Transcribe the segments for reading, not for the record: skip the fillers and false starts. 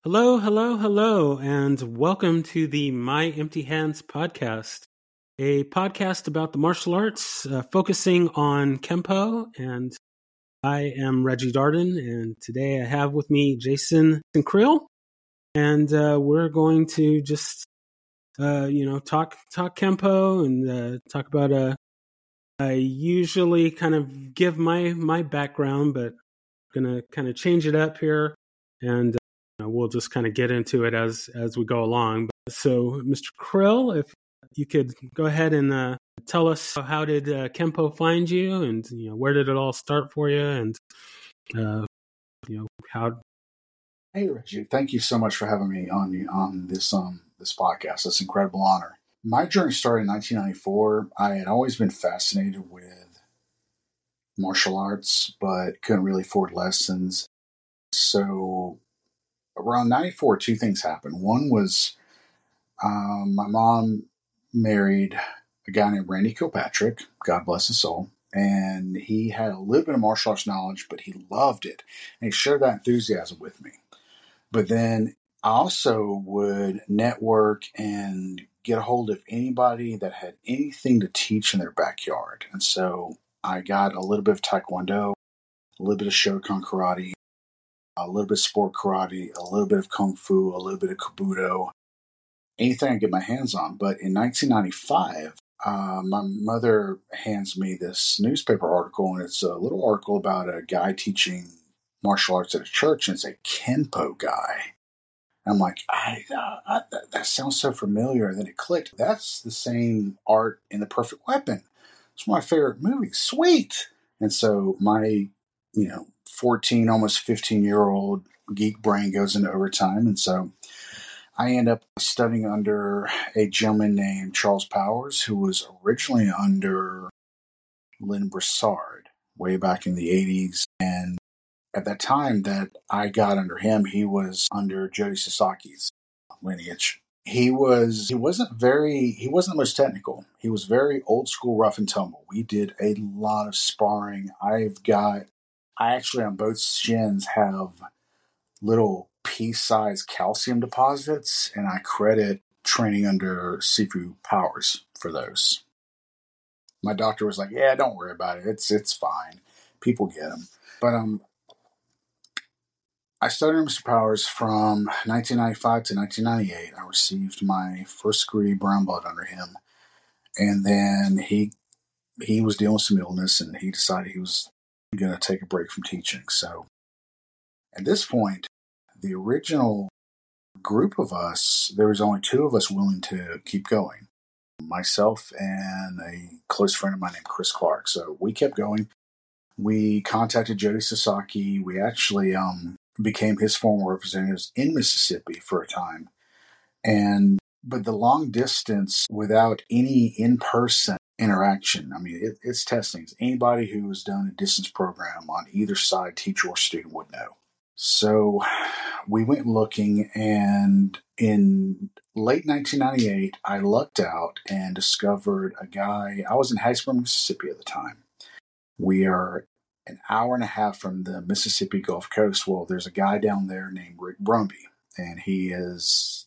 Hello, hello, hello, and welcome to the My Empty Hands podcast, a podcast about the martial arts, focusing on Kempo. And I am Reggie Darden, and today I have with me Jason Creel, and we're going to just, talk Kempo and talk about. I usually kind of give my background, but I'm gonna kind of change it up here, and we'll just kind of get into it as we go along. So, Mr. Krill, if you could go ahead and tell us how did Kempo find you, and where did it all start for you, and how. Hey, Reggie, thank you so much for having me on this podcast. It's an incredible honor. My journey started in 1994. I had always been fascinated with martial arts, but couldn't really afford lessons. So around 94, two things happened. One was my mom married a guy named Randy Kilpatrick, God bless his soul, and he had a little bit of martial arts knowledge, but he loved it, and he shared that enthusiasm with me. But then I also would network and get a hold of anybody that had anything to teach in their backyard. And so I got a little bit of Taekwondo, a little bit of Shotokan karate, a little bit of sport karate, a little bit of Kung Fu, a little bit of Kabuto, anything I could get my hands on. But in 1995, my mother hands me this newspaper article, and it's a little article about a guy teaching martial arts at a church, and it's a Kenpo guy. I'm like, that sounds so familiar. And then it clicked. That's the same art in The Perfect Weapon. It's one of my favorite movies. Sweet. And so my, 14, almost 15-year-old geek brain goes into overtime. And so I end up studying under a gentleman named Charles Powers, who was originally under Lynn Broussard way back in the 80s. And at that time that I got under him, he was under Jody Sasaki's lineage. He wasn't the most technical. He was very old school, rough and tumble. We did a lot of sparring. I actually on both shins have little pea-sized calcium deposits, and I credit training under Sifu Powers for those. My doctor was like, "Yeah, don't worry about it. It's fine. People get them." But I studied under Mr. Powers from 1995 to 1998. I received my first degree brown belt under him. And then he was dealing with some illness, and he decided he was going to take a break from teaching. So at this point, the original group of us, there was only two of us willing to keep going. Myself and a close friend of mine named Chris Clark. So we kept going. We contacted Jody Sasaki. We actually became his former representatives in Mississippi for a time. But the long distance without any in-person interaction, I mean, it's testing. Anybody who has done a distance program on either side, teacher or student, would know. So we went looking, and in late 1998, I lucked out and discovered a guy. I was in Hattiesburg, Mississippi at the time. We are an hour and a half from the Mississippi Gulf Coast. Well, there's a guy down there named Rick Brumby, and he is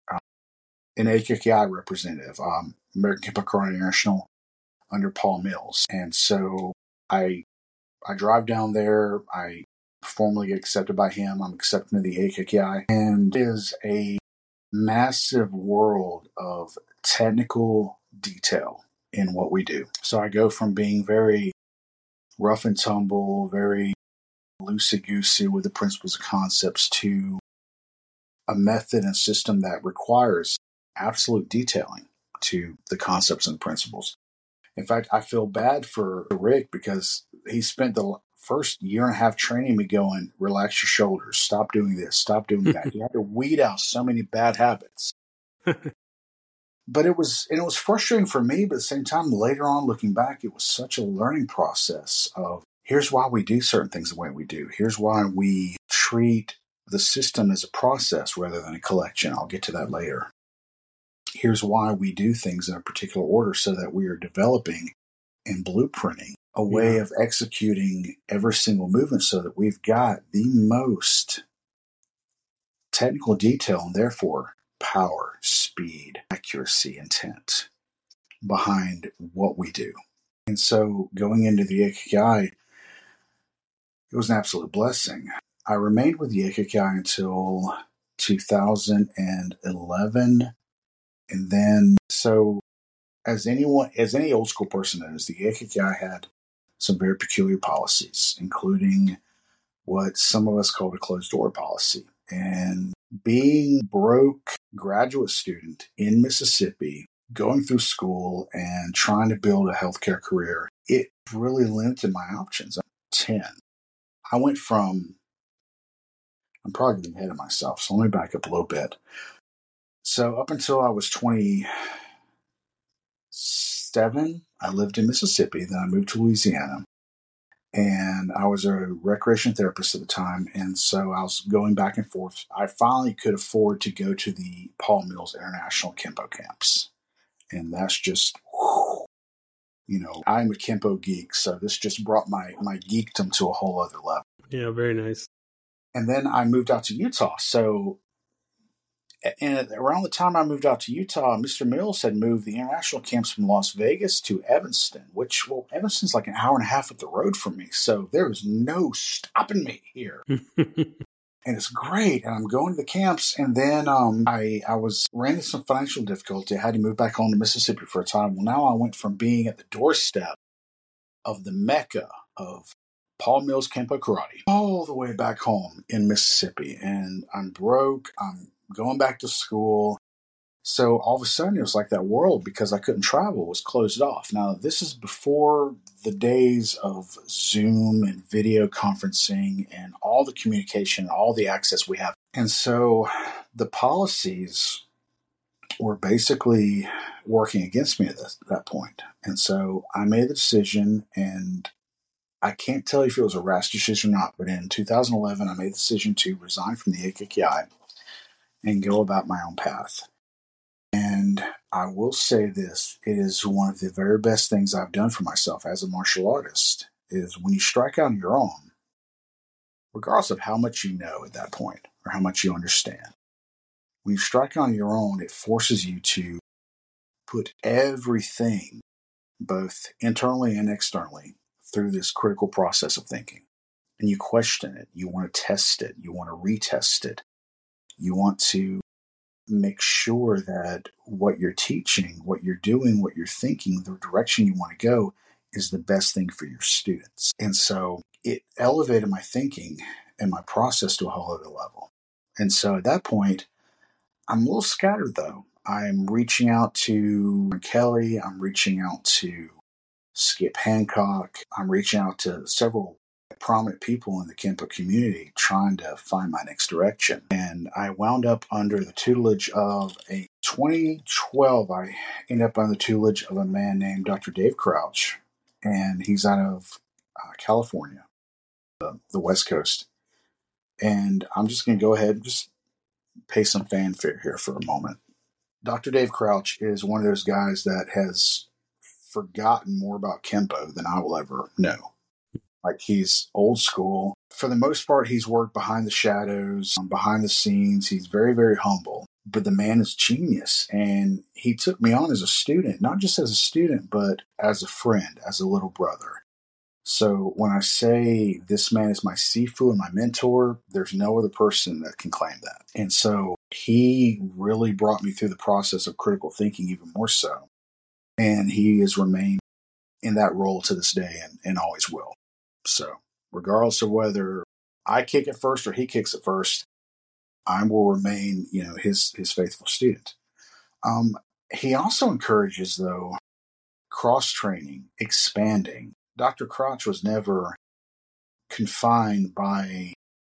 an AKKI representative, American Kempo Karate International, under Paul Mills. And so I drive down there. I formally get accepted by him. I'm accepted into the AKKI, and it is a massive world of technical detail in what we do. So I go from being very rough and tumble, very loosey-goosey with the principles and concepts, to a method and system that requires absolute detailing to the concepts and principles. In fact, I feel bad for Rick because he spent the first year and a half training me going, relax your shoulders, stop doing this, stop doing that. He had to weed out so many bad habits. But it was frustrating for me, but at the same time, later on, looking back, it was such a learning process of, here's why we do certain things the way we do. Here's why we treat the system as a process rather than a collection. I'll get to that later. Here's why we do things in a particular order, so that we are developing and blueprinting a way of executing every single movement so that we've got the most technical detail and therefore power, speed, accuracy, intent behind what we do. And so going into the Ikigai, it was an absolute blessing. I remained with the Ikigai until 2011. And then, so as any old school person knows, the Ikigai had some very peculiar policies, including what some of us called a closed door policy. And being broke graduate student in Mississippi, going through school and trying to build a healthcare career, it really limited my options. 10. I went from, I'm probably getting ahead of myself, so let me back up a little bit. So up until I was 27, I lived in Mississippi. Then I moved to Louisiana. And I was a recreation therapist at the time. And so I was going back and forth. I finally could afford to go to the Paul Mills International Kempo camps. And that's just, I'm a Kempo geek. So this just brought my geekdom to a whole other level. Yeah, very nice. And then I moved out to Utah. So, and around the time I moved out to Utah, Mr. Mills had moved the international camps from Las Vegas to Evanston, Evanston's like an hour and a half up the road from me. So there was no stopping me here. And it's great. And I'm going to the camps. And then I ran into some financial difficulty. I had to move back home to Mississippi for a time. Well, now I went from being at the doorstep of the Mecca of Paul Mills Kempo Karate all the way back home in Mississippi. And I'm broke. I'm going back to school. So all of a sudden it was like that world, because I couldn't travel, was closed off. Now, this is before the days of Zoom and video conferencing and all the communication, all the access we have. And so the policies were basically working against me at that point. And so I made the decision, and I can't tell you if it was a rash decision or not, but in 2011, I made the decision to resign from the Ikigai and go about my own path. And I will say this, it is one of the very best things I've done for myself as a martial artist, is when you strike out on your own, regardless of how much you know at that point or how much you understand, when you strike on your own, it forces you to put everything, both internally and externally, through this critical process of thinking. And you question it, you want to test it, you want to retest it, you want to make sure that what you're teaching, what you're doing, what you're thinking, the direction you want to go is the best thing for your students. And so it elevated my thinking and my process to a whole other level. And so at that point, I'm a little scattered though. I'm reaching out to Kelly. I'm reaching out to Skip Hancock. I'm reaching out to several prominent people in the Kempo community trying to find my next direction. And I wound up under the tutelage of 2012, I ended up under the tutelage of a man named Dr. Dave Crouch. And he's out of California, the West Coast. And I'm just going to go ahead and just pay some fanfare here for a moment. Dr. Dave Crouch is one of those guys that has forgotten more about Kempo than I will ever know. Like, he's old school. For the most part, he's worked behind the shadows, behind the scenes. He's very, very humble. But the man is genius. And he took me on as a student, not just as a student, but as a friend, as a little brother. So when I say this man is my Sifu and my mentor, there's no other person that can claim that. And so he really brought me through the process of critical thinking even more so. And he has remained in that role to this day and always will. So regardless of whether I kick it first or he kicks it first, I will remain, his faithful student. He also encourages, though, cross-training, expanding. Dr. Crouch was never confined by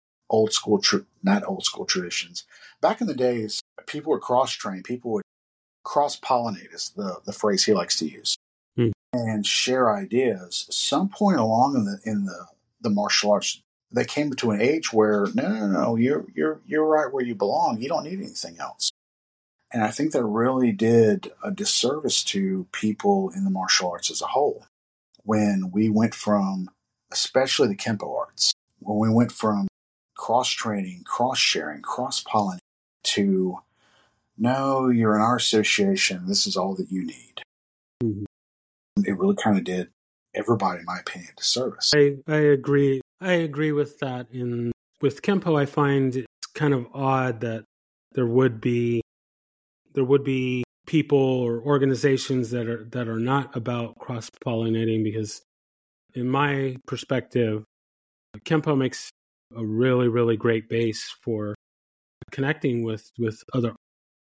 not old school traditions. Back in the days, people would cross-train, people would cross-pollinate is the phrase he likes to use, and share ideas. Some point along in the martial arts, they came to an age where no, you're right where you belong. You don't need anything else. And I think that really did a disservice to people in the martial arts as a whole. When we went from, especially the Kempo arts, when we went from cross-training, cross-sharing, cross-pollinating to, no, you're in our association. This is all that you need. Mhm. It really kind of did everybody, in my opinion, a disservice. I agree. I agree with that. With Kempo, I find it's kind of odd that there would be people or organizations that are not about cross pollinating, because in my perspective, Kempo makes a really, really great base for connecting with other.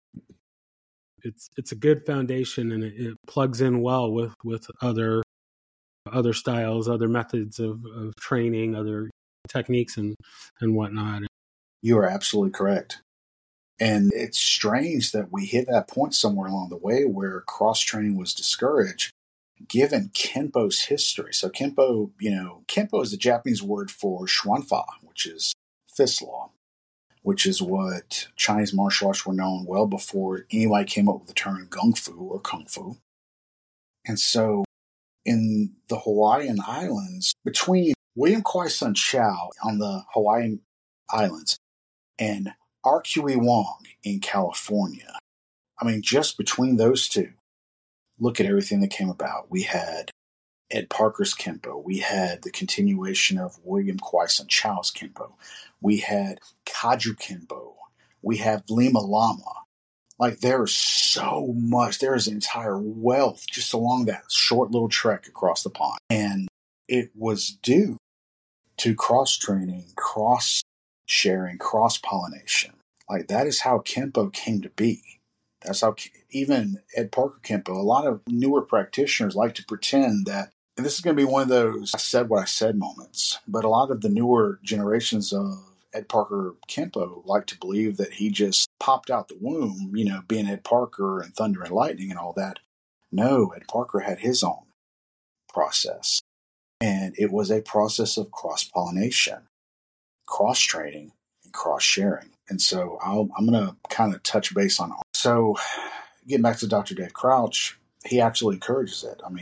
It's a good foundation, and it plugs in well with other styles, other methods of training, other techniques and whatnot. You are absolutely correct. And it's strange that we hit that point somewhere along the way where cross-training was discouraged, given Kenpo's history. So Kenpo is the Japanese word for Xuanfa, which is fist law, which is what Chinese martial arts were known well before anybody came up with the term Gung Fu or Kung Fu. And so in the Hawaiian Islands, between William Kwai Sun Chow on the Hawaiian Islands and R.Q.E. Wong in California, I mean, just between those two, look at everything that came about. We had Ed Parker's Kempo. We had the continuation of William Kwai Sun Chow's Kempo. We had Kaju Kempo. We have Lima Lama. Like, there is so much. There is an entire wealth just along that short little trek across the pond. And it was due to cross-training, cross-sharing, cross-pollination. Like, that is how Kempo came to be. That's how even Ed Parker Kempo, a lot of newer practitioners like to pretend that, and this is going to be one of those I said what I said moments, but a lot of the newer generations of Ed Parker Kempo like to believe that he just popped out the womb, being Ed Parker and Thunder and Lightning and all that. No, Ed Parker had his own process. And it was a process of cross-pollination, cross-training, and cross-sharing. And so I'm going to kind of touch base on it. So getting back to Dr. Dave Crouch, he actually encourages it. I mean,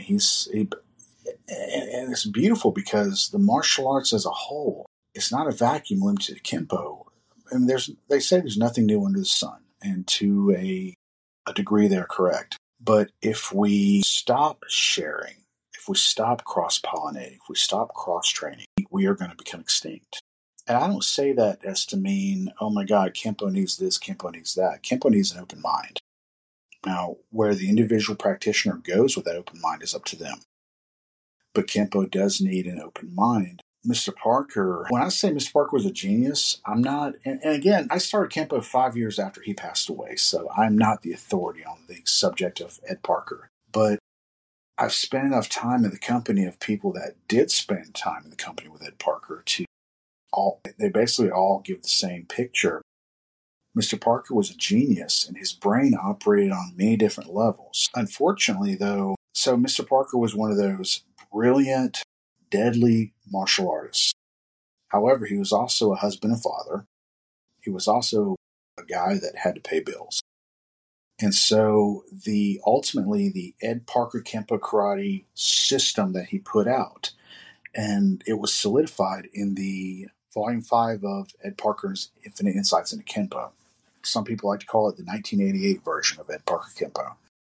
and it's beautiful because the martial arts as a whole, it's not a vacuum limited to Kempo. I mean, they say there's nothing new under the sun, and to a degree they're correct. But if we stop sharing, if we stop cross-pollinating, if we stop cross-training, we are going to become extinct. And I don't say that as to mean, oh my God, Kempo needs this, Kempo needs that. Kempo needs an open mind. Now, where the individual practitioner goes with that open mind is up to them. But Kempo does need an open mind. Mr. Parker, when I say Mr. Parker was a genius, I'm not, and again, I started Kempo 5 years after he passed away, so I'm not the authority on the subject of Ed Parker. But I've spent enough time in the company of people that did spend time in the company with Ed Parker they basically all give the same picture. Mr. Parker was a genius, and his brain operated on many different levels. Unfortunately, though, so Mr. Parker was one of those brilliant, deadly martial artists. However, he was also a husband and father. He was also a guy that had to pay bills. And so ultimately the Ed Parker Kempo Karate system that he put out, and it was solidified in the Volume 5 of Ed Parker's Infinite Insights into Kempo. Some people like to call it the 1988 version of Ed Parker Kempo.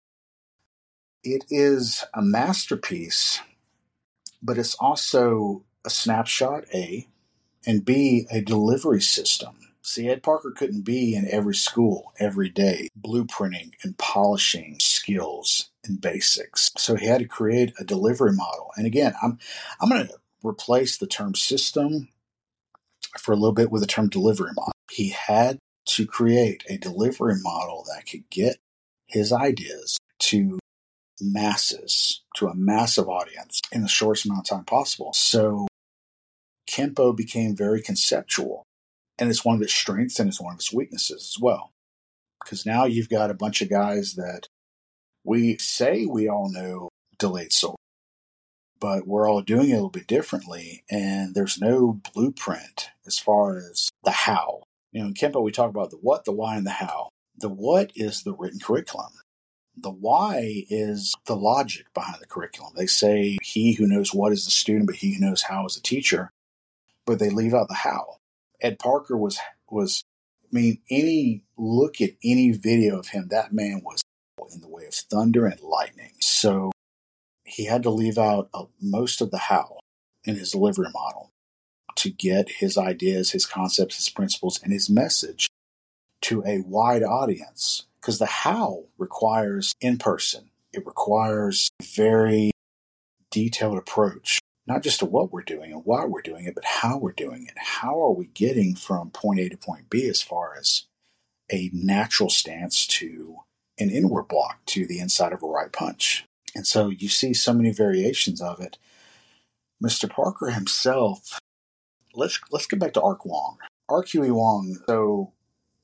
It is a masterpiece, but it's also a snapshot, A, and B, a delivery system. See, Ed Parker couldn't be in every school every day, blueprinting and polishing skills and basics. So he had to create a delivery model. And again, I'm going to replace the term system for a little bit with the term delivery model. He had to create a delivery model that could get his ideas to masses, to a massive audience in the shortest amount of time possible. So Kempo became very conceptual. And it's one of its strengths and it's one of its weaknesses as well. Because now you've got a bunch of guys that we say we all know delayed sword, but we're all doing it a little bit differently. And there's no blueprint as far as the how. In Kempo, we talk about the what, the why, and the how. The what is the written curriculum. The why is the logic behind the curriculum. They say he who knows what is the student, but he who knows how is the teacher. But they leave out the how. Ed Parker was, I mean, any look at any video of him, that man was in the way of thunder and lightning. So he had to leave out most of the how in his delivery model to get his ideas, his concepts, his principles, and his message to a wide audience. Because the how requires in person. It requires a very detailed approach, not just to what we're doing and why we're doing it, but how we're doing it. How are we getting from point A to point B as far as a natural stance to an inward block to the inside of a right punch? And so you see so many variations of it. Mr. Parker himself, let's get back to Ark Wong. R.Q.E. Wong. So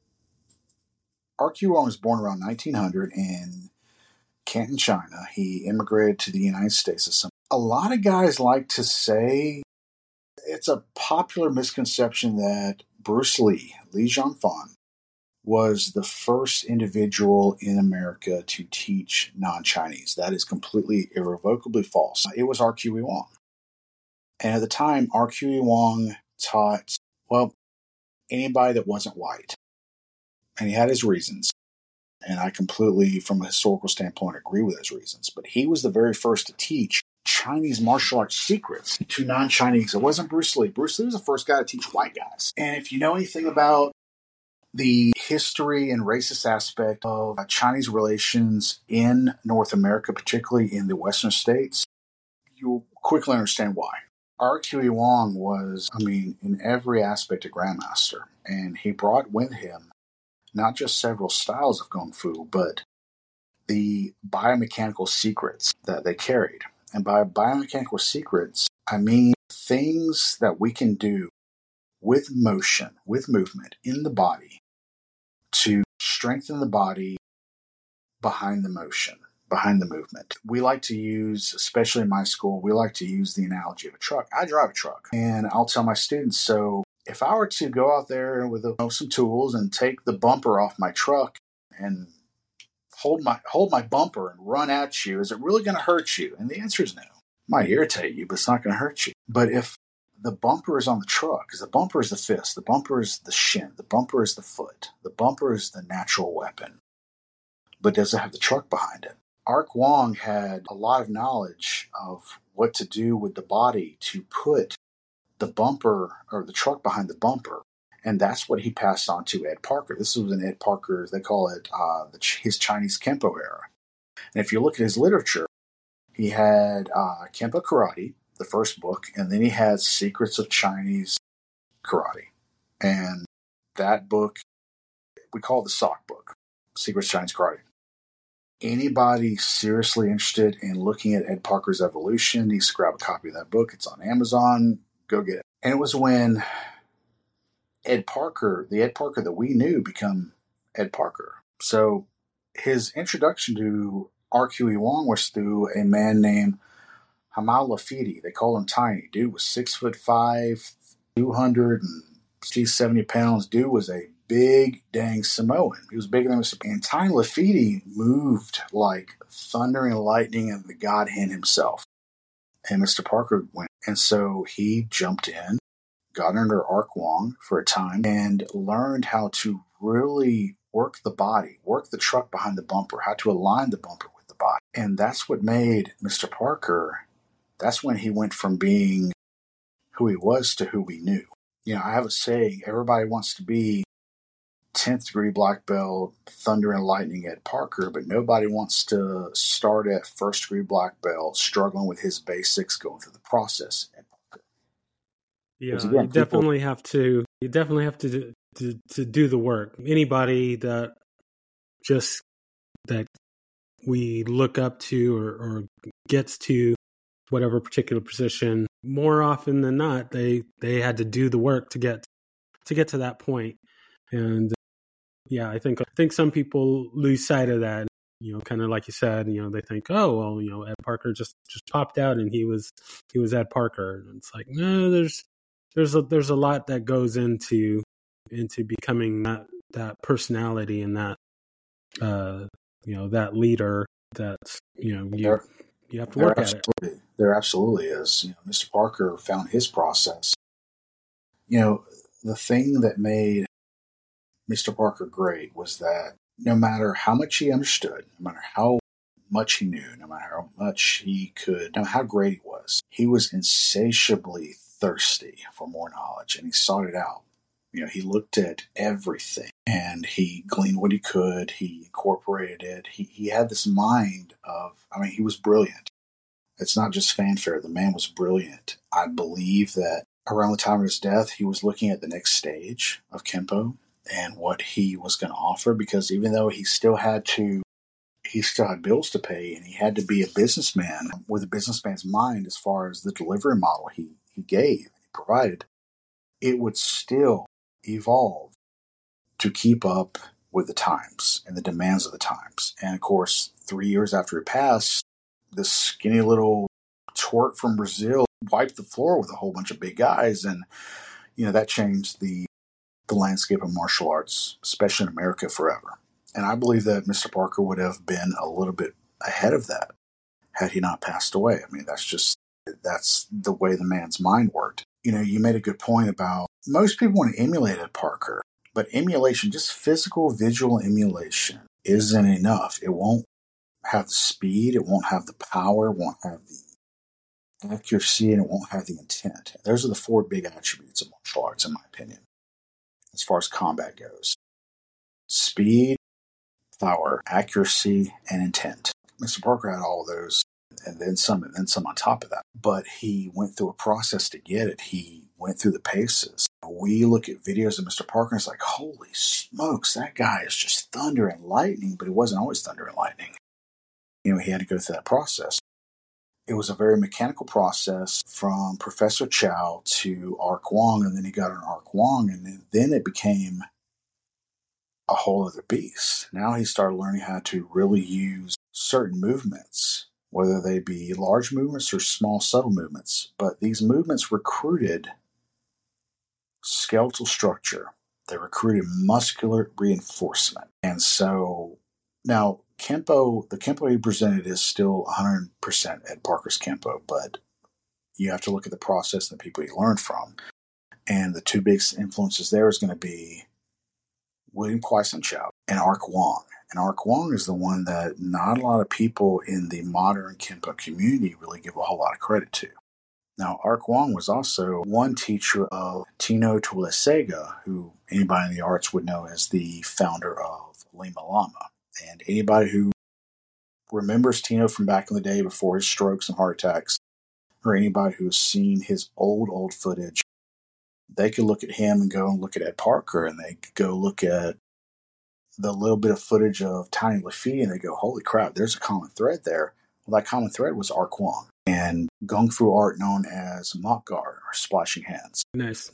R.Q. Wong was born around 1900 in Canton, China. He immigrated to the United States. A lot of guys like to say it's a popular misconception that Bruce Lee, Li Jianfan, was the first individual in America to teach non-Chinese. That is completely irrevocably false. It was R.Q.E. Wong. And at the time, R.Q.E. Wong taught, well, anybody that wasn't white. And he had his reasons. And I completely, from a historical standpoint, agree with his reasons. But he was the very first to teach Chinese martial arts secrets to non-Chinese. It wasn't Bruce Lee. Bruce Lee was the first guy to teach white guys. And if you know anything about the history and racist aspect of Chinese relations in North America, particularly in the Western states, you'll quickly understand why. R.Q.E. Wong was, in every aspect a grandmaster. And he brought with him not just several styles of Kung Fu, but the biomechanical secrets that they carried. And by biomechanical secrets, I mean things that we can do with motion, with movement in the body to strengthen the body behind the motion, behind the movement. We like to use, especially in my school, we like to use the analogy of a truck. I drive a truck, and I'll tell my students, so if I were to go out there with some tools and take the bumper off my truck and hold my bumper and run at you, is it really going to hurt you? And the answer is no. It might irritate you, but it's not going to hurt you. But if the bumper is on the truck, because the bumper is the fist, the bumper is the shin, the bumper is the foot, the bumper is the natural weapon, but does it have the truck behind it? Ark Wong had a lot of knowledge of what to do with the body to put the bumper or the truck behind the bumper. And that's what he passed on to Ed Parker. This was an Ed Parker, they call it his Chinese Kempo era. And if you look at his literature, he had Kempo Karate, the first book, and then he had Secrets of Chinese Karate. And that book, we call it the SOC book, Secrets of Chinese Karate. Anybody seriously interested in looking at Ed Parker's evolution needs to grab a copy of that book. It's on Amazon. Go get it. And it was when Ed Parker, the Ed Parker that we knew, became Ed Parker. So his introduction to R.Q.E. Wong was through a man named Hamal Lafiti. They call him Tiny. Dude was 6'5", 270 pounds. Dude was a big dang Samoan. He was bigger than Mr. And Tiny Lafiti moved like thunder and lightning and the God hand himself. And Mr. Parker went. And so he jumped in, got under Ark Wong for a time, and learned how to really work the body, work the truck behind the bumper, how to align the bumper with the body. And that's what made Mr. Parker, that's when he went from being who he was to who we knew. You know, I have a saying, everybody wants to be 10th degree black belt, thunder and lightning Ed Parker, but nobody wants to start at first degree black belt, struggling with his basics, going through the process. Yeah, again, you definitely have to do the work. Anybody that we look up to or gets to whatever particular position, more often than not, they had to do the work to get to that point. And yeah, I think some people lose sight of that. You know, kind of like you said, you know, they think, oh, well, you know, Ed Parker just popped out and he was Ed Parker. And it's like, no, there's a lot that goes into becoming that personality and that that leader that you have to work at it. There absolutely is. You know, Mr. Parker found his process. You know, the thing that made Mr. Parker great was that no matter how much he understood, no matter how much he knew, no matter how much he could, no matter how great he was insatiably thirsty for more knowledge, and he sought it out. He looked at everything and he gleaned what he could. He incorporated it. He had this mind of, he was brilliant. It's not just fanfare. The man was brilliant. I believe that around the time of his death, he was looking at the next stage of Kempo and what he was going to offer, because even though he still had bills to pay, and he had to be a businessman with a businessman's mind as far as the delivery model he provided, it would still evolve to keep up with the times and the demands of the times. And of course, 3 years after he passed, this skinny little twerp from Brazil wiped the floor with a whole bunch of big guys, and that changed the landscape of martial arts, especially in America, forever. And I believe that Mr. Parker would have been a little bit ahead of that had he not passed away. That's the way the man's mind worked. You made a good point about most people want to emulate Ed Parker, but emulation, just physical visual emulation, isn't enough. It won't have the speed, it won't have the power, it won't have the accuracy, and it won't have the intent. Those are the 4 big attributes of martial arts, in my opinion, as far as combat goes: speed, power, accuracy, and intent. Mr. Parker had all of those, and then some on top of that. But he went through a process to get it. He went through the paces. We look at videos of Mr. Parker, and it's like, holy smokes, that guy is just thunder and lightning, but he wasn't always thunder and lightning. He had to go through that process. It was a very mechanical process from Professor Chow to Ark Wong, and then he got on Ark Wong, and then it became a whole other beast. Now he started learning how to really use certain movements, whether they be large movements or small, subtle movements. But these movements recruited skeletal structure. They recruited muscular reinforcement. And so now the Kempo he presented is still 100% Ed Parker's Kempo, but you have to look at the process and the people he learned from. And the 2 biggest influences there is going to be William Kwai-Sun Chow and Ark Wong. And Ark Wong is the one that not a lot of people in the modern Kempo community really give a whole lot of credit to. Now, Ark Wong was also one teacher of Tino Tuilesega, who anybody in the arts would know as the founder of Lima Lama. And anybody who remembers Tino from back in the day before his strokes and heart attacks, or anybody who has seen his old footage, they could look at him and go and look at Ed Parker, and they could go look at the little bit of footage of Tiny Lafitte, and they go, holy crap, there's a common thread there. Well, that common thread was Ark Wong and Kung Fu art known as Mok Guard, or splashing hands. Nice.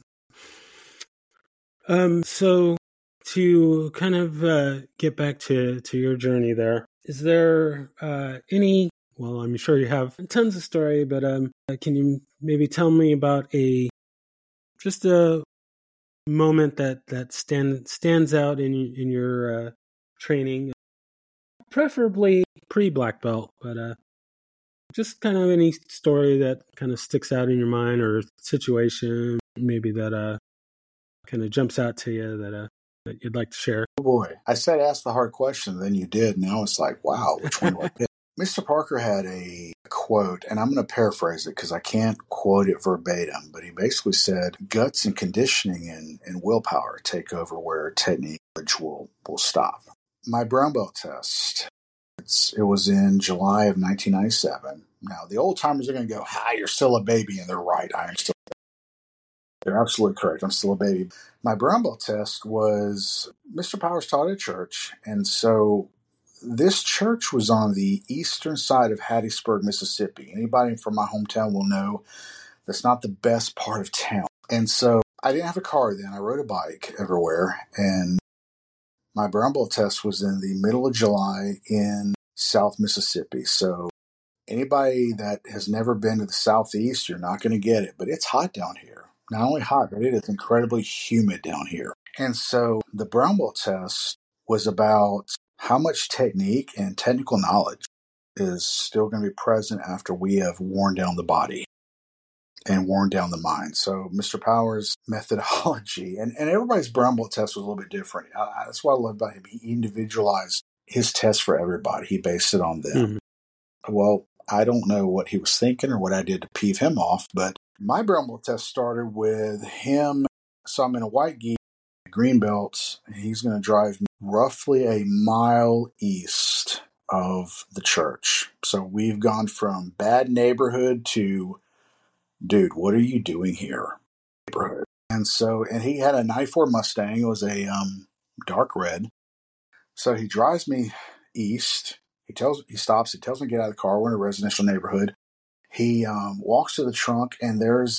So to kind of get back to your journey there, is there any, well, I'm sure you have tons of story, but can you maybe tell me about just a moment that stands out in your training, preferably pre-black belt, but just kind of any story that kind of sticks out in your mind, or situation maybe that kind of jumps out to you that you'd like to share. Oh boy, I said ask the hard question, then you did. Now it's like, wow, which one do I pick? Mr. Parker had a quote, and I'm going to paraphrase it because I can't quote it verbatim, but he basically said, guts and conditioning and willpower take over where technique will stop. My brown belt test, it was in July of 1997. Now, the old timers are going to go, you're still a baby, and they're right. I am still a baby. They're absolutely correct. I'm still a baby. My brown belt test was, Mr. Powers taught at church, and so this church was on the eastern side of Hattiesburg, Mississippi. Anybody from my hometown will know that's not the best part of town. And so I didn't have a car then. I rode a bike everywhere. And my brown belt test was in the middle of July in South Mississippi. So anybody that has never been to the Southeast, you're not going to get it. But it's hot down here. Not only hot, but it is incredibly humid down here. And so the brown belt test was about how much technique and technical knowledge is still going to be present after we have worn down the body. and worn down the mind. So Mr. Powers' methodology, and everybody's brown belt test was a little bit different. That's what I love about him. He individualized his test for everybody. He based it on them. Mm-hmm. Well, I don't know what he was thinking or what I did to peeve him off, but my brown belt test started with him. So I'm in a white gi, green belts, and he's going to drive me roughly a mile east of the church. So we've gone from bad neighborhood to, dude, what are you doing here? Neighborhood. And he had a 94 Mustang. It was a dark red. So he drives me east. He stops. He tells me to get out of the car. We're in a residential neighborhood. He walks to the trunk, and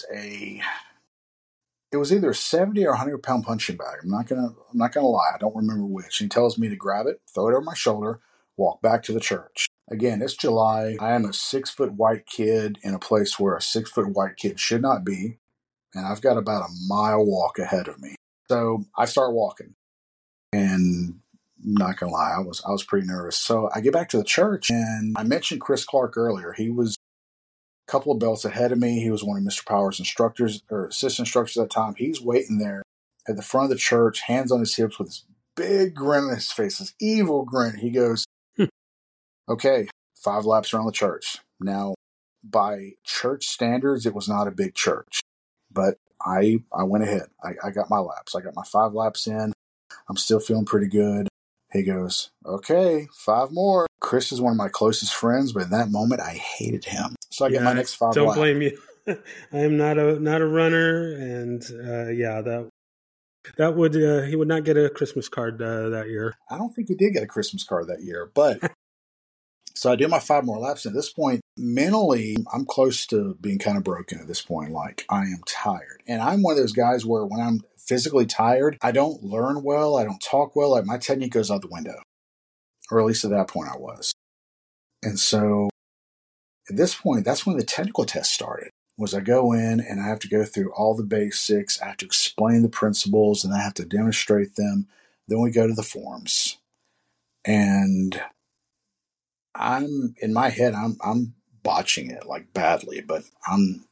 it was either a 70 or 100-pound punching bag. I'm not gonna lie. I don't remember which. And he tells me to grab it, throw it over my shoulder, walk back to the church. Again, it's July. I am a 6-foot white kid in a place where a 6-foot white kid should not be. And I've got about a mile walk ahead of me. So I start walking. And I'm not going to lie, I was pretty nervous. So I get back to the church, and I mentioned Chris Clark earlier. He was a couple of belts ahead of me. He was one of Mr. Powers' instructors or assistant instructors at that time. He's waiting there at the front of the church, hands on his hips with this big grin on his face, this evil grin. He goes, okay, 5 laps around the church. Now, by church standards, it was not a big church, but I went ahead. I got my laps. I got my 5 laps in. I'm still feeling pretty good. He goes, okay, 5 more. Chris is one of my closest friends, but in that moment, I hated him. So I get my next 5 laps. Don't blame you. I am not a runner, and that would he would not get a Christmas card that year. I don't think he did get a Christmas card that year, but so I do my 5 more laps. At this point, mentally, I'm close to being kind of broken at this point. Like, I am tired. And I'm one of those guys where when I'm physically tired, I don't learn well. I don't talk well. Like, my technique goes out the window. Or at least at that point I was. And so at this point, that's when the technical test started. Was I go in and I have to go through all the basics. I have to explain the principles and I have to demonstrate them. Then we go to the forms. And in my head, I'm botching it like badly, but I'm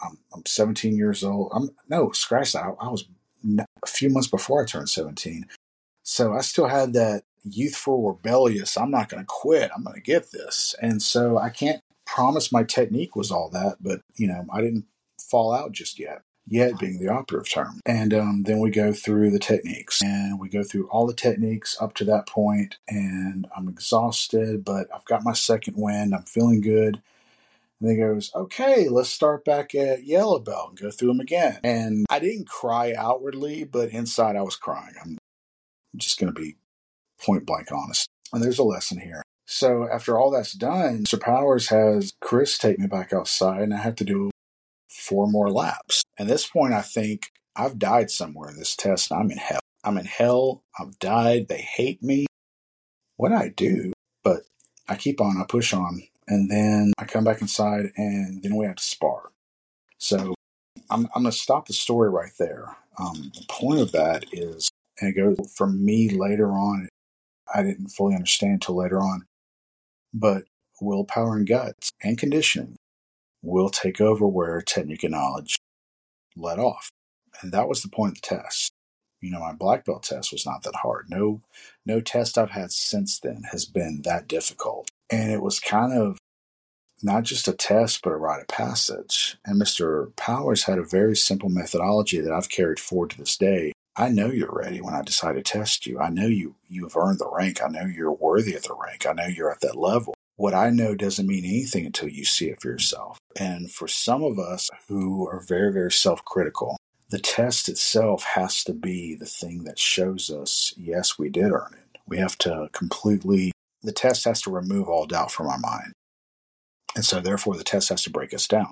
17 years old. Scratch that. I was a few months before I turned 17. So I still had that youthful rebellious, I'm not going to quit. I'm going to get this. And so I can't promise my technique was all that, but I didn't fall out just yet. Yet being the operative term. And then we go through the techniques, and we go through all the techniques up to that point, and I'm exhausted, but I've got my second wind. I'm feeling good. And he goes, okay, let's start back at yellow belt and go through them again. And I didn't cry outwardly, but inside I was crying. I'm just going to be point blank honest. And there's a lesson here. So after all that's done, Mr. Powers has Chris take me back outside, and I have to do 4 more laps. At this point, I think I've died somewhere in this test, and I'm in hell. I'm in hell. I've died. They hate me. What do I do? But I keep on. I push on. And then I come back inside, and then we have to spar. So I'm going to stop the story right there. The point of that is, and it goes for me later on, I didn't fully understand until later on, but willpower and guts and conditioning will take over where technique and knowledge let off. And that was the point of the test. My black belt test was not that hard. No test I've had since then has been that difficult. And it was kind of not just a test, but a rite of passage. And Mr. Powers had a very simple methodology that I've carried forward to this day. I know you're ready when I decide to test you. I know you've earned the rank. I know you're worthy of the rank. I know you're at that level. What I know doesn't mean anything until you see it for yourself. And for some of us who are very, very self-critical, the test itself has to be the thing that shows us, yes, we did earn it. We have to the test has to remove all doubt from our mind. And so therefore the test has to break us down.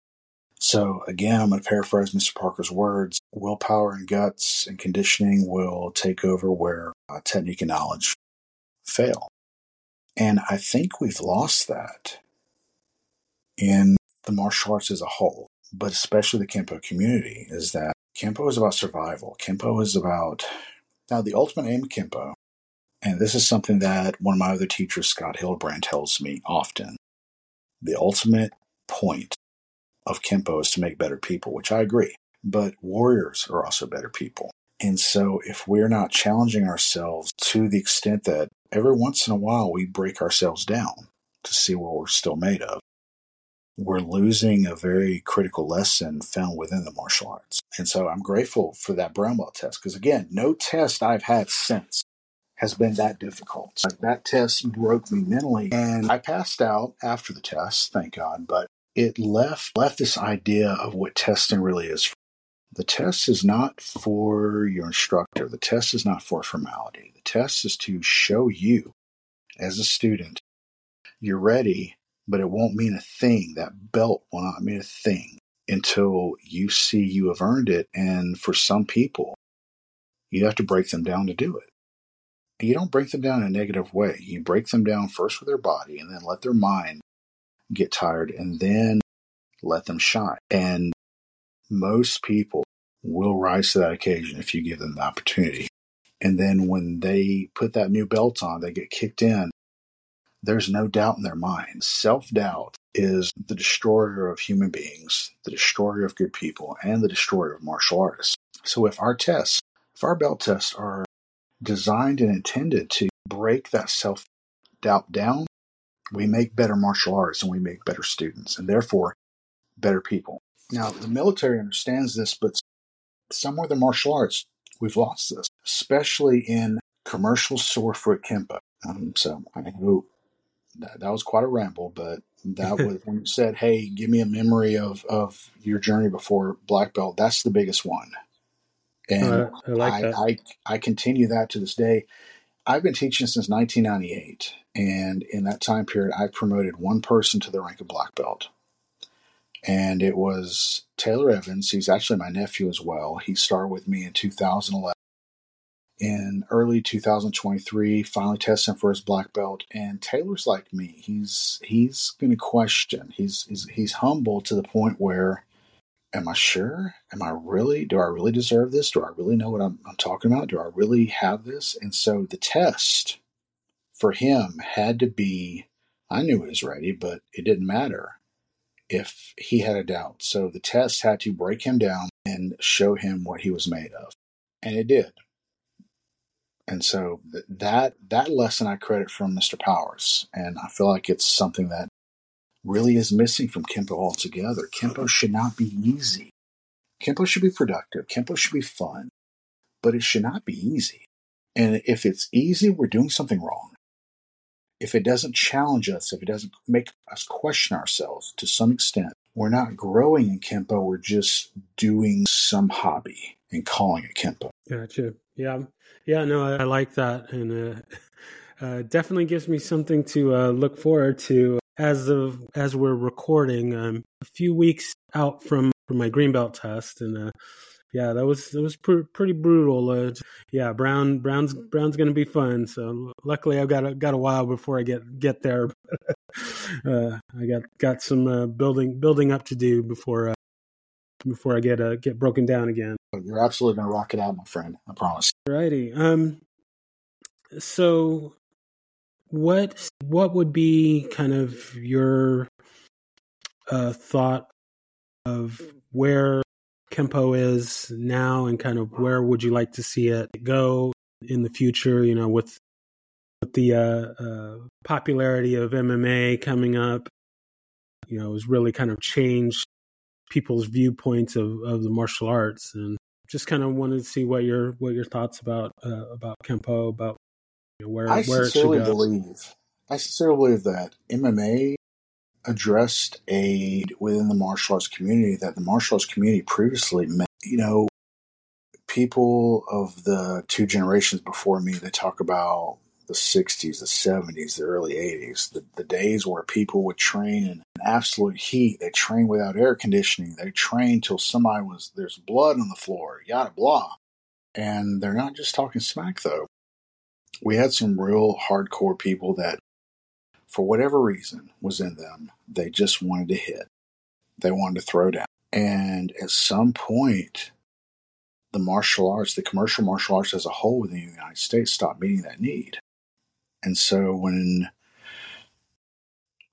So again, I'm going to paraphrase Mr. Parker's words. Willpower and guts and conditioning will take over where technique and knowledge fail. And I think we've lost that in the martial arts as a whole, but especially the Kempo community, is that Kempo is about survival. Kempo is about, now the ultimate aim of Kempo, and this is something that one of my other teachers, Scott Hildebrand, tells me often, the ultimate point of Kempo is to make better people, which I agree. But warriors are also better people. And so if we're not challenging ourselves to the extent that every once in a while we break ourselves down to see what we're still made of, we're losing a very critical lesson found within the martial arts. And so I'm grateful for that brown belt test, because again, no test I've had since has been that difficult. Like, that test broke me mentally, and I passed out after the test, thank God, but it left this idea of what testing really is. The test is not for your instructor. The test is not for formality. The test is to show you as a student you're ready, but it won't mean a thing. That belt will not mean a thing until you see you have earned it. And for some people, you have to break them down to do it. You don't break them down in a negative way. You break them down first with their body, and then let their mind get tired, and then let them shine. And most people will rise to that occasion if you give them the opportunity. And then when they put that new belt on, they get kicked in, there's no doubt in their mind. Self-doubt is the destroyer of human beings, the destroyer of good people, and the destroyer of martial artists. So if our belt tests are designed and intended to break that self-doubt down, we make better martial artists and we make better students, and therefore better people. Now, the military understands this, but somewhere in the martial arts, we've lost this, especially in commercial sorefoot Kempo. So I hope that was quite a ramble, but that was when you said, hey, give me a memory of your journey before black belt. That's the biggest one. And I like that. I continue that to this day. I've been teaching since 1998. And in that time period, I promoted one person to the rank of black belt. And it was Taylor Evans. He's actually my nephew as well. He started with me in 2011. In early 2023, finally testing for his black belt. And Taylor's like me. He's going to question. He's humble to the point where, am I sure? Do I really deserve this? Do I really know what I'm talking about? Do I really have this? And so the test for him had to be, I knew he was ready, but it didn't matter if he had a doubt. So the test had to break him down and show him what he was made of. And it did. And so that lesson I credit from Mr. Powers. And I feel like it's something that really is missing from Kempo altogether. Kempo should not be easy. Kempo should be productive. Kempo should be fun. But it should not be easy. And if it's easy, we're doing something wrong. If it doesn't challenge us, if it doesn't make us question ourselves to some extent, we're not growing in Kempo. We're just doing some hobby and calling it Kempo. Gotcha. Yeah. Yeah. No, I like that. And definitely gives me something to look forward to as we're recording. A few weeks out from my green belt test, and yeah, that was pretty brutal. Yeah, brown's going to be fun. So luckily, I've got a while before I get there. I got some building up to do before I get broken down again. You're absolutely going to rock it out, my friend. I promise. Alrighty. So what would be kind of your thought of where Kempo is now, and kind of where would you like to see it go in the future? You know, with the popularity of MMA coming up, you know, has really kind of changed people's viewpoints of the martial arts, and just kind of wanted to see what your thoughts about Kempo, about, you know, where it should go. I sincerely believe that MMA addressed within the martial arts community that the martial arts community previously met. You know, people of the two generations before me, they talk about the 60s, the 70s, the early 80s, the days where people would train in absolute heat. They trained without air conditioning. They trained till there's blood on the floor, yada blah. And they're not just talking smack, though. We had some real hardcore people that, for whatever reason was in them, they just wanted to hit. They wanted to throw down. And at some point, the martial arts, the commercial martial arts as a whole within the United States, stopped meeting that need. And so when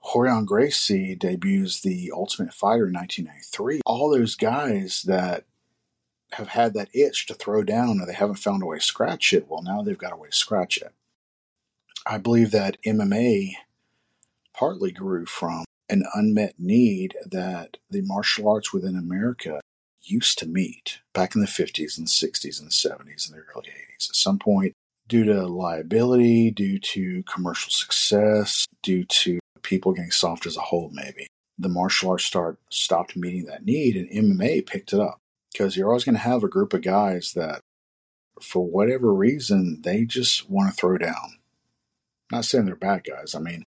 Rorion Gracie debuts The Ultimate Fighter in 1993. All those guys that have had that itch to throw down and they haven't found a way to scratch it, well, now they've got a way to scratch it. I believe that MMA partly grew from an unmet need that the martial arts within America used to meet back in the 50s and 60s and 70s and the early 80s. At some point, due to liability, due to commercial success, due to people getting soft as a whole, maybe, the martial arts stopped meeting that need, and MMA picked it up. Because you're always going to have a group of guys that, for whatever reason, they just want to throw down. Not saying they're bad guys. I mean,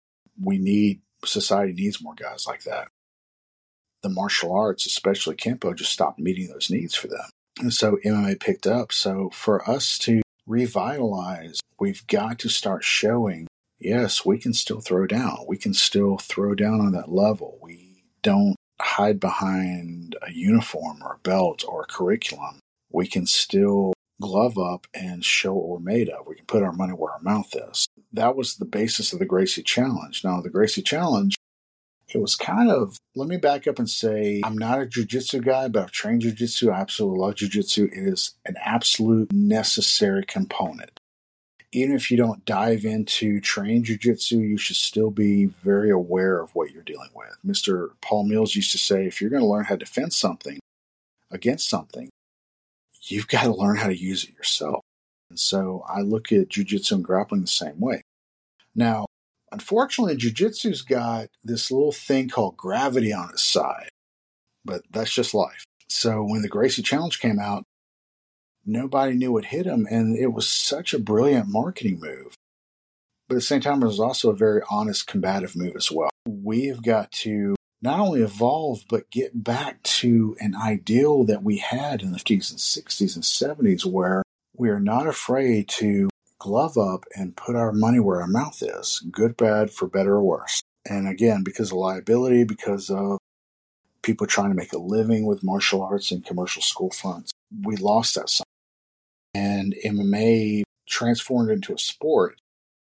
society needs more guys like that. The martial arts, especially Kempo, just stopped meeting those needs for them. And so MMA picked up. So for us to revitalize, we've got to start showing, yes, we can still throw down. We can still throw down on that level. We don't hide behind a uniform or a belt or a curriculum. We can still glove up and show what we're made of. We can put our money where our mouth is. That was the basis of the Gracie Challenge. Now, the Gracie Challenge, it was kind of, let me back up and say, I'm not a jiu-jitsu guy, but I've trained jiu-jitsu. I absolutely love jiu-jitsu. It is an absolute necessary component. Even if you don't dive into trained jiu-jitsu, you should still be very aware of what you're dealing with. Mr. Paul Mills used to say, if you're going to learn how to defend something against something, you've got to learn how to use it yourself. And so I look at jiu-jitsu and grappling the same way. Now, unfortunately, jiu-jitsu's got this little thing called gravity on its side, but that's just life. So when the Gracie Challenge came out, nobody knew what hit him, and it was such a brilliant marketing move. But at the same time, it was also a very honest, combative move as well. We've got to not only evolve, but get back to an ideal that we had in the 50s and 60s and 70s, where we are not afraid to glove up and put our money where our mouth is, good, bad, for better or worse. And again, because of liability, because of people trying to make a living with martial arts and commercial school fronts, we lost that something. And MMA transformed into a sport,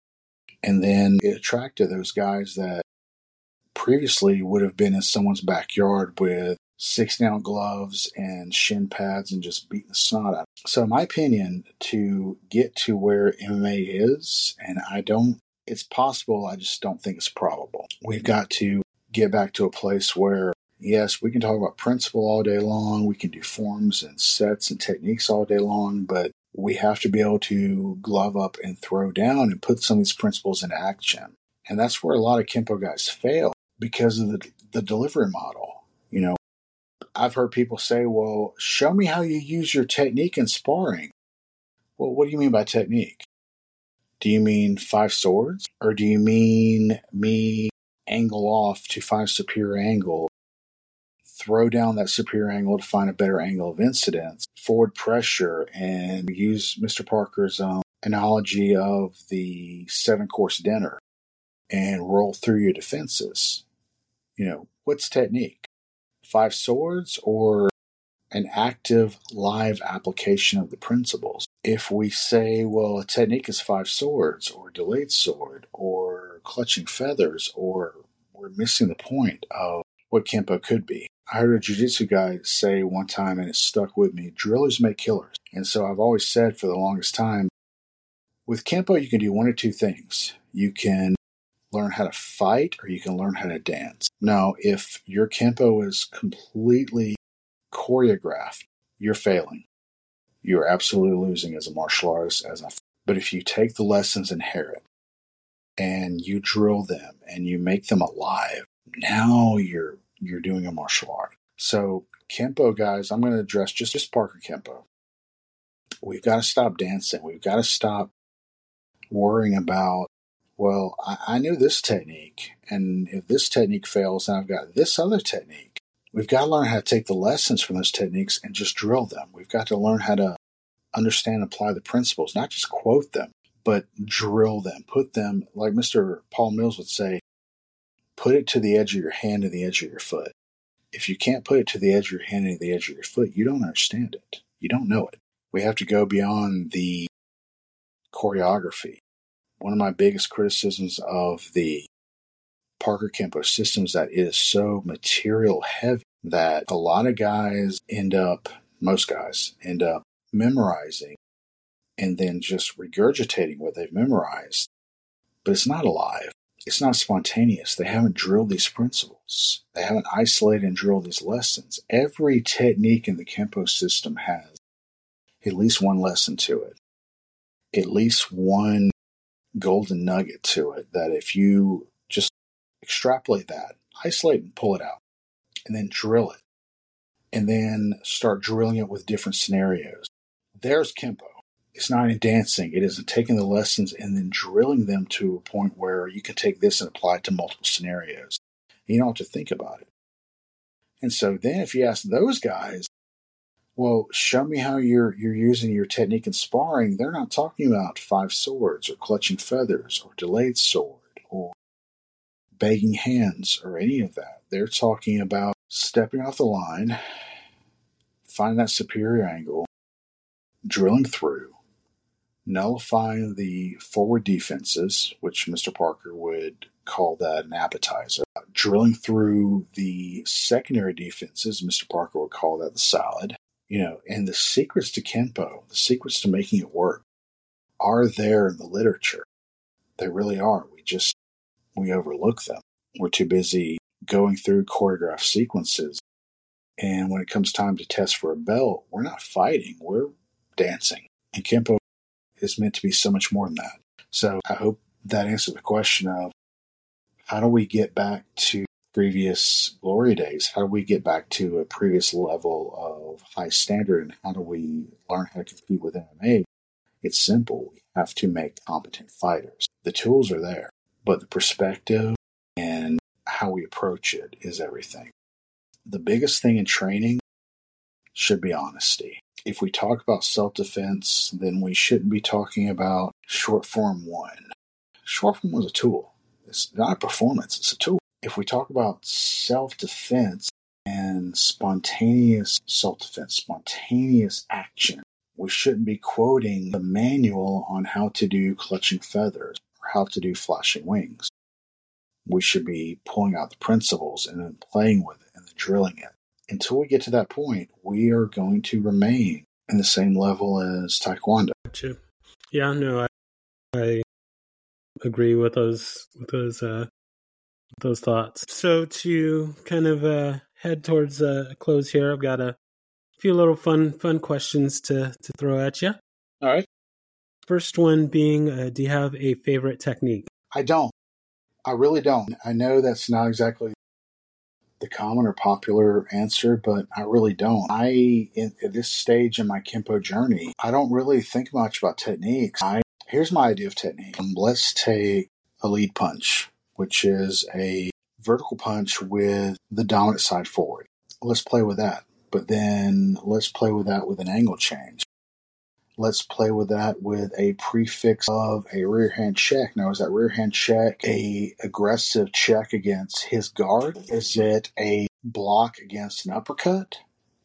and then it attracted those guys that previously would have been in someone's backyard with 6-ounce gloves and shin pads and just beating the snot out. So in my opinion, to get to where MMA is, and it's possible, I just don't think it's probable. We've got to get back to a place where, yes, we can talk about principle all day long, we can do forms and sets and techniques all day long, but we have to be able to glove up and throw down and put some of these principles into action. And that's where a lot of Kempo guys fail, because of the delivery model. You know, I've heard people say, well, show me how you use your technique in sparring. Well, what do you mean by technique? Do you mean 5 swords? Or do you mean me angle off to find a superior angle, throw down that superior angle to find a better angle of incidence, forward pressure, and use Mr. Parker's analogy of the 7-course dinner and roll through your defenses? You know, what's technique? 5 swords or an active live application of the principles? If we say, well, a technique is 5 swords or delayed sword or clutching feathers, or we're missing the point of what Kempo could be. I heard a jiu-jitsu guy say one time, and it stuck with me, drillers make killers. And so I've always said for the longest time, with Kempo, you can do one or two things. You can learn how to fight, or you can learn how to dance. Now, if your Kempo is completely choreographed, you're failing. You're absolutely losing as a martial artist. But if you take the lessons inherent and you drill them and you make them alive, now you're doing a martial art. So Kempo guys, I'm going to address just Parker Kempo. We've got to stop dancing. We've got to stop worrying about, well, I knew this technique, and if this technique fails, then I've got this other technique. We've got to learn how to take the lessons from those techniques and just drill them. We've got to learn how to understand and apply the principles, not just quote them, but drill them, put them, like Mr. Paul Mills would say, put it to the edge of your hand and the edge of your foot. If you can't put it to the edge of your hand and the edge of your foot, you don't understand it. You don't know it. We have to go beyond the choreography. One of my biggest criticisms of the Parker Kempo systems that is so material heavy that a lot of guys most guys end up memorizing and then just regurgitating what they've memorized. But it's not alive. It's not spontaneous. They haven't drilled these principles. They haven't isolated and drilled these lessons. Every technique in the Kempo system has at least one lesson to it, at least one golden nugget to it, that if you just extrapolate that, isolate and pull it out, and then drill it, and then start drilling it with different scenarios. There's Kempo. It's not in dancing. It is in taking the lessons and then drilling them to a point where you can take this and apply it to multiple scenarios. You don't have to think about it. And so then if you ask those guys, well, show me how you're using your technique in sparring, they're not talking about 5 swords or clutching feathers or delayed sword or begging hands or any of that. They're talking about stepping off the line, finding that superior angle, drilling through, nullifying the forward defenses, which Mr. Parker would call that an appetizer, drilling through the secondary defenses, Mr. Parker would call that the salad. And the secrets to Kempo, the secrets to making it work, are there in the literature. They really are. We overlook them. We're too busy going through choreographed sequences. And when it comes time to test for a belt, we're not fighting, we're dancing. And Kempo is meant to be so much more than that. So I hope that answered the question of how do we get back to previous glory days? How do we get back to a previous level of high standard? And how do we learn how to compete with MMA? It's simple. We have to make competent fighters. The tools are there, but the perspective and how we approach it is everything. The biggest thing in training should be honesty. If we talk about self-defense, then we shouldn't be talking about short form 1. Short form was a tool. It's not a performance, it's a tool. If we talk about self-defense and spontaneous self-defense, spontaneous action, we shouldn't be quoting the manual on how to do clutching feathers or how to do flashing wings. We should be pulling out the principles and then playing with it and then drilling it. Until we get to that point, we are going to remain in the same level as Taekwondo. Gotcha. Yeah, no, I agree with those thoughts. So to kind of head towards a close here, I've got a few little fun questions to throw at you. All right. First one being, do you have a favorite technique? I don't. I really don't. I know that's not exactly the common or popular answer, but I really don't. At this stage in my Kempo journey, I don't really think much about techniques. Here's my idea of technique. Let's take a lead punch, which is a vertical punch with the dominant side forward. Let's play with that. But then let's play with that with an angle change. Let's play with that with a prefix of a rear hand check. Now, is that rear hand check a aggressive check against his guard? Is it a block against an uppercut?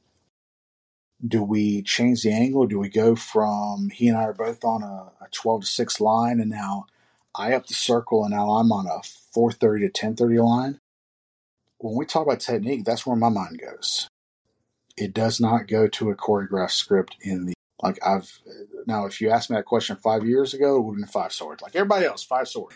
Do we change the angle? Do we go from he and I are both on a 12-6 line, and now I up the circle, and now I'm on a 4:30 to 10:30 line? When we talk about technique, that's where my mind goes. It does not go to a choreographed script now, if you asked me that question 5 years ago, it would have been 5 swords. Like everybody else, 5 swords.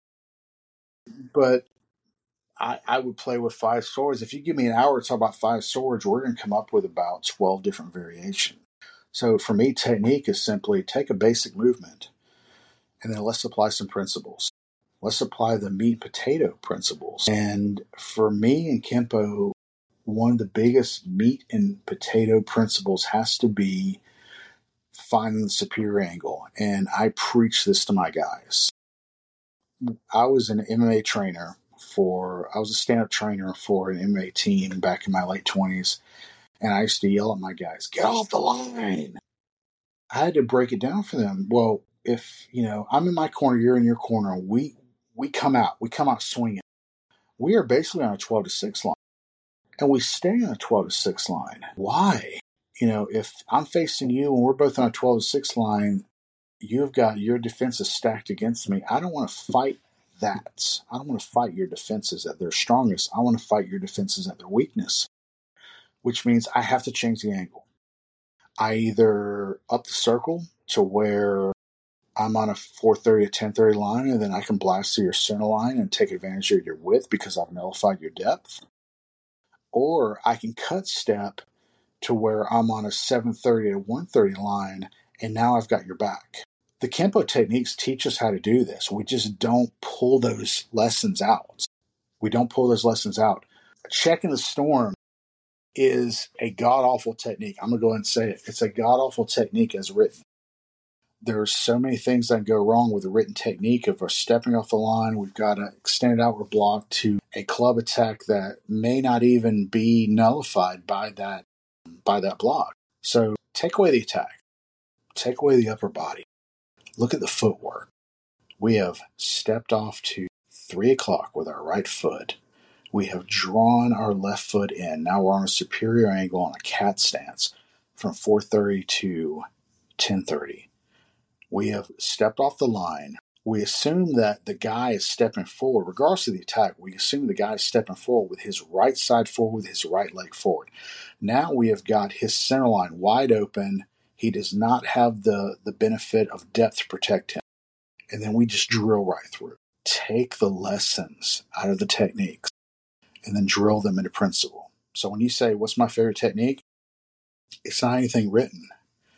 But I would play with 5 swords. If you give me an hour to talk about 5 swords, we're going to come up with about 12 different variations. So for me, technique is simply take a basic movement and then let's apply some principles. Let's apply the meat and potato principles. And for me in Kempo, one of the biggest meat and potato principles has to be finding the superior angle. And I preach this to my guys. I was an MMA trainer I was a stand-up trainer for an MMA team back in my late 20s. And I used to yell at my guys, get off the line. I had to break it down for them. Well, if, I'm in my corner, you're in your corner, we come out swinging. We are basically on a 12-6 line. And we stay on a 12-6 line. Why? If I'm facing you and we're both on a 12-6 line, you've got your defenses stacked against me. I don't want to fight that. I don't want to fight your defenses at their strongest. I want to fight your defenses at their weakness, which means I have to change the angle. I either up the circle to where I'm on a 430 to 1030 line, and then I can blast through your center line and take advantage of your width because I've nullified your depth. Or I can cut step to where I'm on a 730 to 130 line, and now I've got your back. The Kempo techniques teach us how to do this. We just don't pull those lessons out. Checking the storm is a god-awful technique. I'm going to go ahead and say it. It's a god-awful technique as written. There's so many things that go wrong with the written technique. If we're stepping off the line, we've got an extended outward block to a club attack that may not even be nullified by that block. So take away the attack. Take away the upper body. Look at the footwork. We have stepped off to 3 o'clock with our right foot. We have drawn our left foot in. Now we're on a superior angle on a cat stance from 430 to 1030. We have stepped off the line. We assume that the guy is stepping forward. Regardless of the attack, we assume the guy is stepping forward with his right side forward, with his right leg forward. Now we have got his center line wide open. He does not have the benefit of depth to protect him. And then we just drill right through. Take the lessons out of the techniques and then drill them into principle. So when you say, what's my favorite technique? It's not anything written.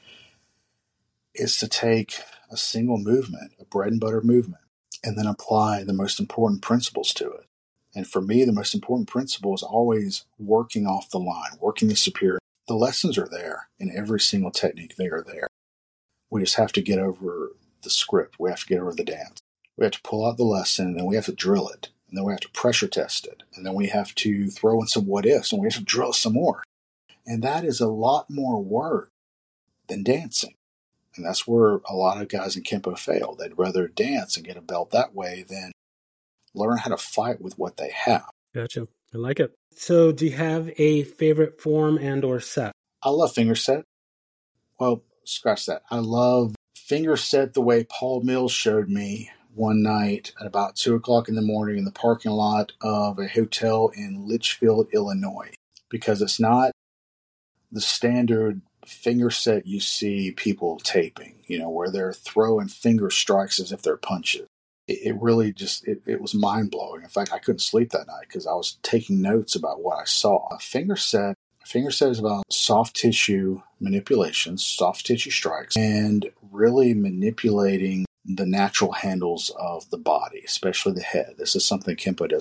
It's to take a single movement, a bread and butter movement, and then apply the most important principles to it. And for me, the most important principle is always working off the line, working the superior. The lessons are there in every single technique. They are there. We just have to get over the script. We have to get over the dance. We have to pull out the lesson, and then we have to drill it. And then we have to pressure test it. And then we have to throw in some what ifs, and we have to drill some more. And that is a lot more work than dancing. And that's where a lot of guys in Kempo fail. They'd rather dance and get a belt that way than learn how to fight with what they have. Gotcha. I like it. So do you have a favorite form and or set? I love finger set. Well, scratch that. I love finger set the way Paul Mills showed me one night at about 2 o'clock in the morning in the parking lot of a hotel in Litchfield, Illinois. Because it's not the standard finger set you see people taping, where they're throwing finger strikes as if they're punches. It really just, it was mind-blowing. In fact, I couldn't sleep that night because I was taking notes about what I saw. A finger set is about soft tissue manipulations, soft tissue strikes, and really manipulating the natural handles of the body, especially the head. This is something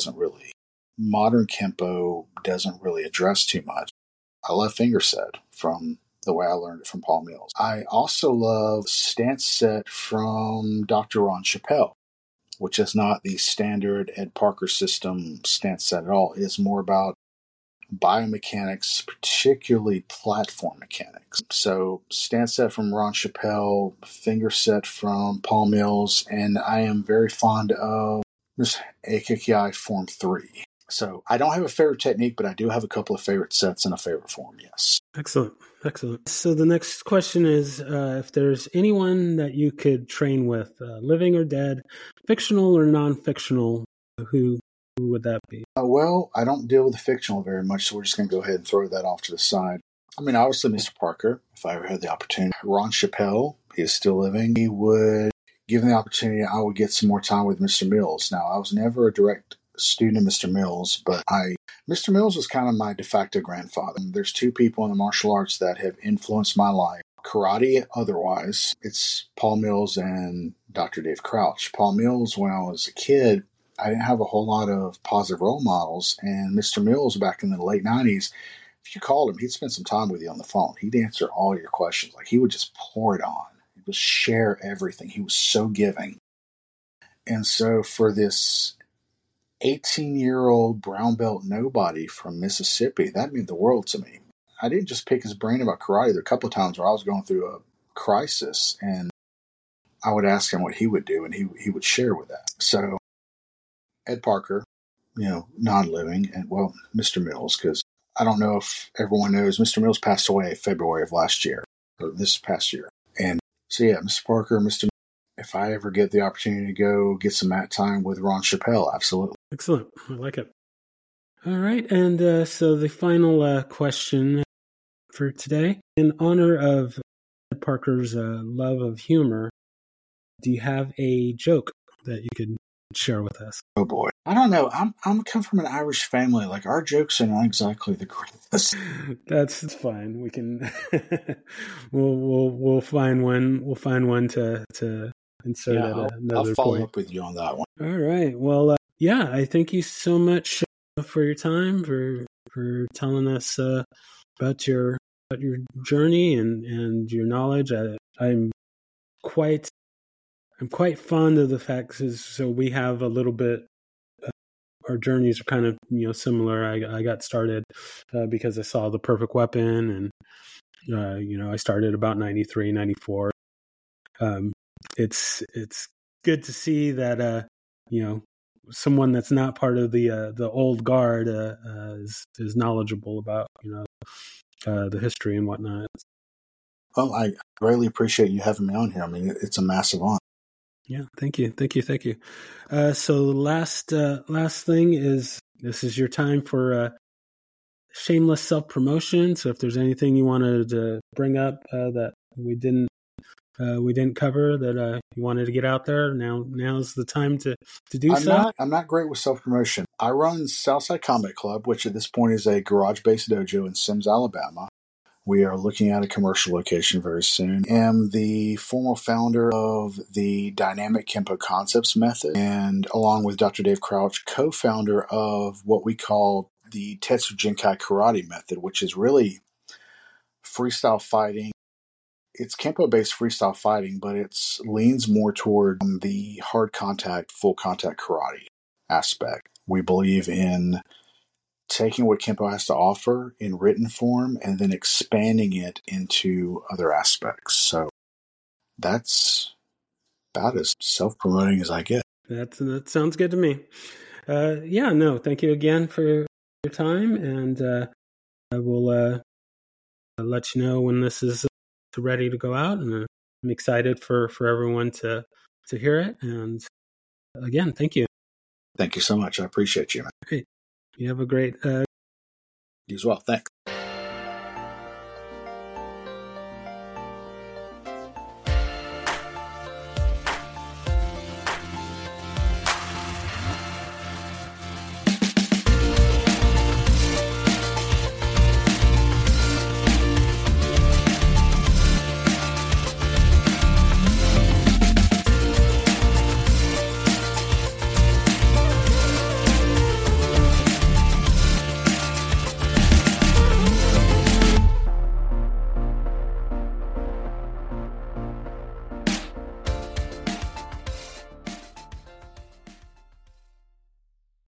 modern Kempo doesn't really address too much. I love finger set from the way I learned it from Paul Mills. I also love stance set from Dr. Ron Chappell, which is not the standard Ed Parker system stance set at all. It is more about biomechanics, particularly platform mechanics. So stance set from Ron Chappell, finger set from Paul Mills, and I am very fond of this AKKI Form 3. So I don't have a favorite technique, but I do have a couple of favorite sets and a favorite form, yes. Excellent. So the next question is, if there's anyone that you could train with, living or dead, fictional or non-fictional, who would that be? Well, I don't deal with the fictional very much, so we're just going to go ahead and throw that off to the side. I mean, obviously Mr. Parker, if I ever had the opportunity. Ron Chappell, he is still living. He would, given the opportunity, I would get some more time with Mr. Mills. Now, I was never a direct student of Mr. Mills, but Mr. Mills was kind of my de facto grandfather. There's two people in the martial arts that have influenced my life. Karate, otherwise, it's Paul Mills and Dr. Dave Crouch. Paul Mills, when I was a kid, I didn't have a whole lot of positive role models, and Mr. Mills back in the late 90s, if you called him, he'd spend some time with you on the phone. He'd answer all your questions. Like, he would just pour it on. He would share everything. He was so giving. And so for this 18-year-old brown belt nobody from Mississippi, that meant the world to me. I didn't just pick his brain about karate. There were a couple of times where I was going through a crisis, and I would ask him what he would do, and he would share with that. So Ed Parker, non-living, and, well, Mr. Mills, because I don't know if everyone knows, Mr. Mills passed away February of last year, or this past year. And so, yeah, Mr. Parker, Mr. if I ever get the opportunity to go get some mat time with Ron Chappelle, absolutely. Excellent. I like it. All right. And so the final question for today, in honor of Parker's love of humor, do you have a joke that you could share with us? Oh boy, I don't know. I'm come from an Irish family. Like, our jokes are not exactly the greatest. That's fine. We can we'll find one. We'll find one to insert at another I'll follow point. up with you on that one. All right. Well, yeah. I thank you so much for your time, for telling us about your journey and your knowledge. I'm quite fond of the fact is so we have a little bit. Our journeys are kind of similar. I got started because I saw The Perfect Weapon, and I started about 93, 94. It's good to see that someone that's not part of the old guard is knowledgeable about the history and whatnot. Well, I greatly appreciate you having me on here. I mean, it's a massive honor. Yeah, thank you. So last thing is, this is your time for shameless self-promotion. So if there's anything you wanted to bring up that we didn't cover that you wanted to get out there, now's the time to do so. I'm not great with self-promotion. I run Southside Combat Club, which at this point is a garage-based dojo in Sims, Alabama. We are looking at a commercial location very soon. I am the former founder of the Dynamic Kempo Concepts method, and along with Dr. Dave Crouch, co-founder of what we call the Tetsu Jinkai Karate method, which is really freestyle fighting. It's Kempo-based freestyle fighting, but it leans more toward the hard contact, full contact karate aspect. We believe in taking what Kempo has to offer in written form and then expanding it into other aspects. So that's about as self-promoting as I get. That sounds good to me. Thank you again for your time, and I will let you know when this is ready to go out, and I'm excited for everyone to hear it. And again, thank you. Thank you so much. I appreciate you, man. Great. You have a great You as well. Thanks.